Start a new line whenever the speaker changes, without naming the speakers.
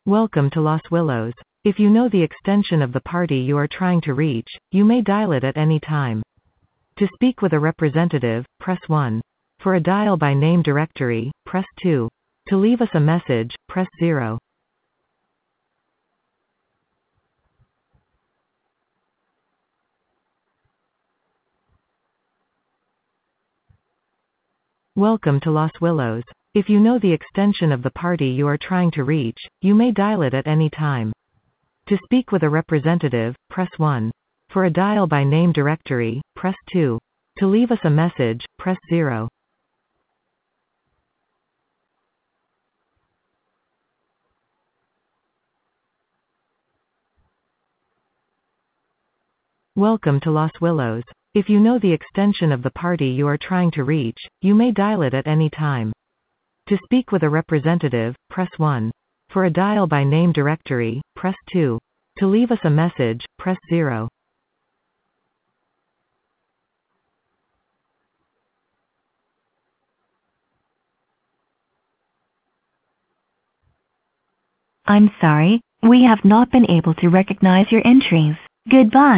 Welcome to Los Willows. If you know the extension of the party you are trying to reach, you may dial it at any time. To speak with a representative, press 1. For a dial by name directory, press 2. To leave us a message, press 0. Welcome to Los Willows. If you know the extension of the party you are trying to reach, you may dial it at any time. To speak with a representative, press 1. For a dial by name directory, press 2. To leave us a message, press 0. Welcome to Los Willows. If you know the extension of the party you are trying to reach, you may dial it at any time. To speak with a representative, press 1. For a dial by name directory, press 2. To leave us a message, press 0.
I'm sorry, we have not been able to recognize your entries. Goodbye.